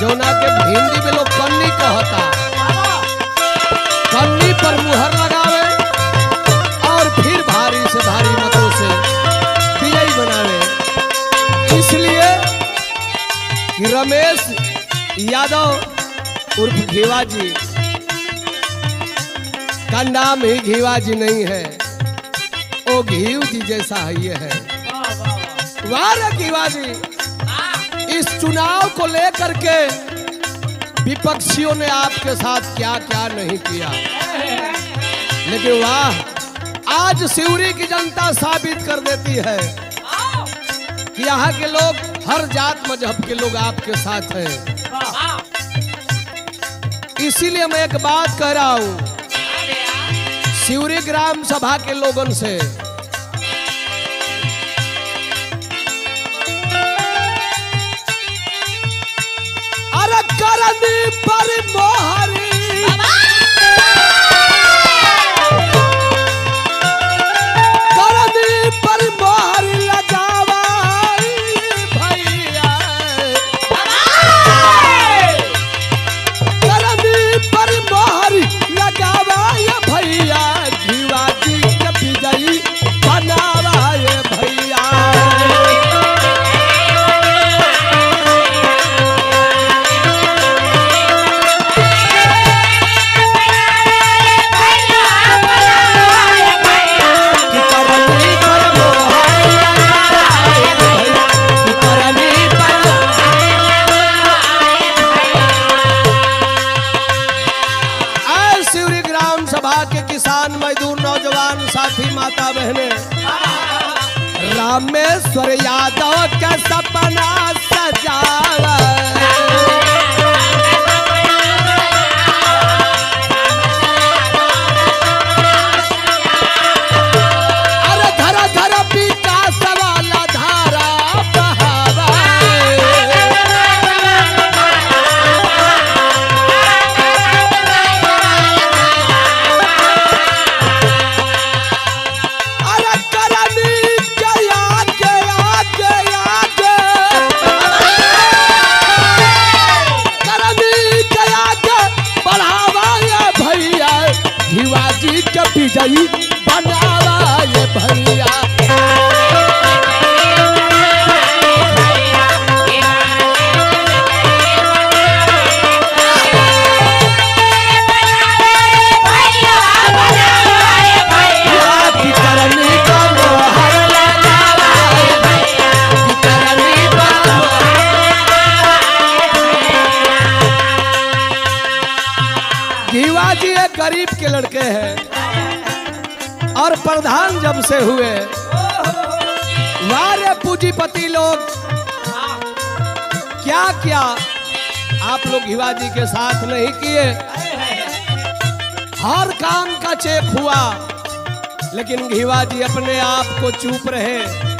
जौना के हिंदी में लोग कन्नी कहता, कन्नी पर मुहर लगावे और फिर भारी से भारी मतों से विजयी बनावे। इसलिए कि रमेश यादव उर्फ घीवाजी का नाम ही घीवाजी नहीं है, वो घीव जी जैसा है ये है। वाह घीवाजी, इस चुनाव को लेकर के विपक्षियों ने आपके साथ क्या क्या नहीं किया, लेकिन वाह आज सिवरी की जनता साबित कर देती है कि यहाँ के लोग हर जात मजहब के लोग आपके साथ हैं। इसीलिए मैं एक बात कह रहा हूँ सिवरी ग्राम सभा के लोगों से, अरे करनी पर मोहरी करनी पर मोहरी लगावा भैया, करनी पर मोहरी लगावा भैया, घीवाजी के विजयी बनावा भैया। किसान मजदूर नौजवान साथी माता बहने, रामेश्वर यादव का सपना सजावा, अरे धरा धरा विकास वाला धारा बहावा, विजयी बनावा ये भैया। घीवाजी एक गरीब के लड़के हैं और प्रधान जब से हुए वारे पूंजीपति लोग क्या क्या आप लोग घीवाजी के साथ नहीं किए। हर काम का चेक हुआ, लेकिन घीवाजी अपने आप को चुप रहे।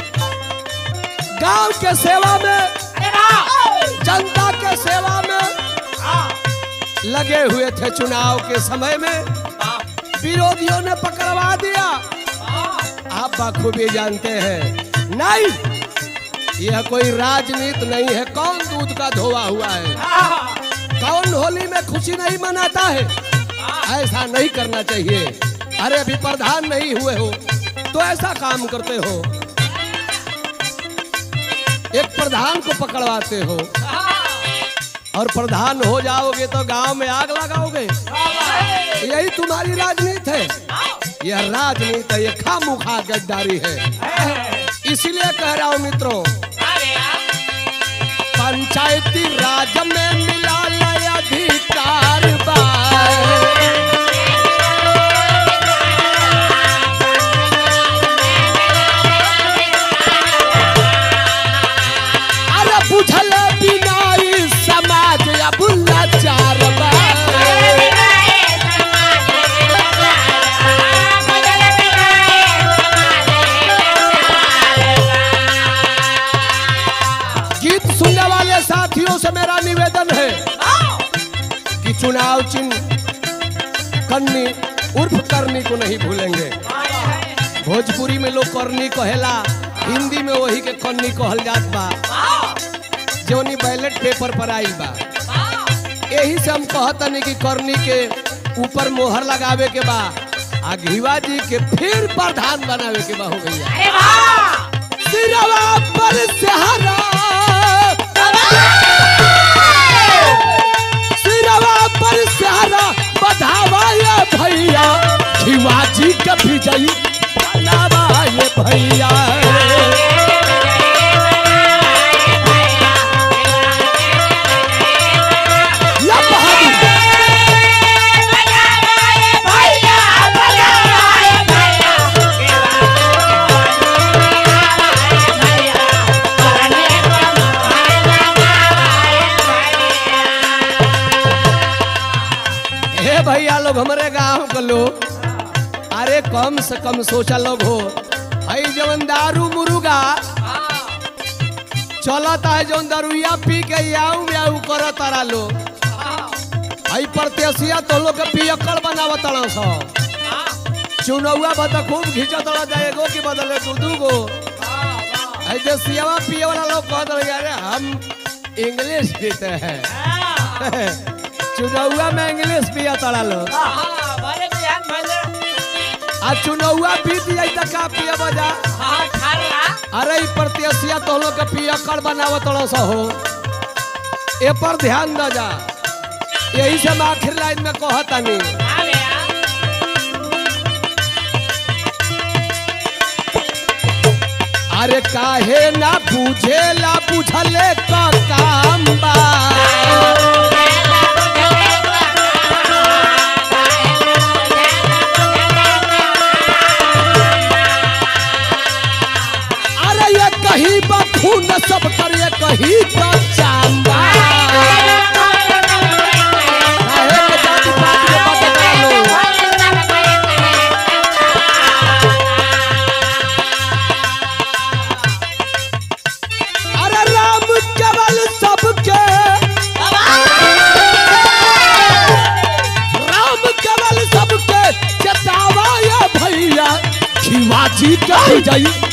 गांव के सेवा में, जनता के सेवा में लगे हुए थे। चुनाव के समय में विरोधियों ने पकड़वा दिया। आप बखूबी जानते हैं, नहीं यह कोई राजनीति नहीं है। कौन दूध का धोआ हुआ है, कौन होली में खुशी नहीं मनाता है। ऐसा नहीं करना चाहिए। अरे अभी प्रधान नहीं हुए हो तो ऐसा काम करते हो, एक प्रधान को पकड़वाते हो और प्रधान हो जाओगे तो गांव में आग लगाओगे। यही तुम्हारी राजनीति है। यह राजनीति है, यह खामोखा गद्दारी है। इसीलिए कह रहा हूं मित्रों, पंचायती राज में मिला नया अधिकार अरे बुझल बिना समाज अब लाचार साथियों से मेरा निवेदन है कि चुनाव चिन्ह कन्नी उर्फ करनी को नहीं भूलेंगे। भोजपुरी में लोग करनी कहेला, हिंदी में वही के कन्नी कहल जात बा, जोनी बैलेट पेपर पर आइल बा। यही से हम कहतनी कि करनी के ऊपर मोहर लगावे के बा आ घीवा जी के फिर प्रधान बनावे के बा हो गई। अरे वाह सिरवा पर सेहरा सिरवा पर सेहरा बधावा ये भैया घीवा जी के विजयी बनावा ये भैया। भैया लोग हमारे गांव के लोग अरे कम से कम सोचा लोग हो भाई जवन दारू मुर्गा चलता है जवन दारूया पी के याऊ म्याऊ कर तारा लोग भाई परतेसिया तो लोग के पियक्कड़ बनावत तारा सब चुनौआ बता खूब घिंचत तारा जाएगो कि बदले दू गो भाई देसियावा पिए वाला लोग कहत रहे अरे हम इंग्लिश पीते हैं चुनौआ में इंग्लिश पिया तारा लोग आ चुनौआ पीत जाई त का पिया बजा अरे ई परतेसिया तो लोग के पियक्कड़ बनावत तोड़ सा हो ए पर ध्यान द जा। यही से हम आखिर लाइन में कहतानी अरे काहे ना बुझेला बुझले का काम बा कहीं बखून सब करे कहीं तो चांबा अरे राम केवल सबके चेतावा ये भैया शिवाजी के जाई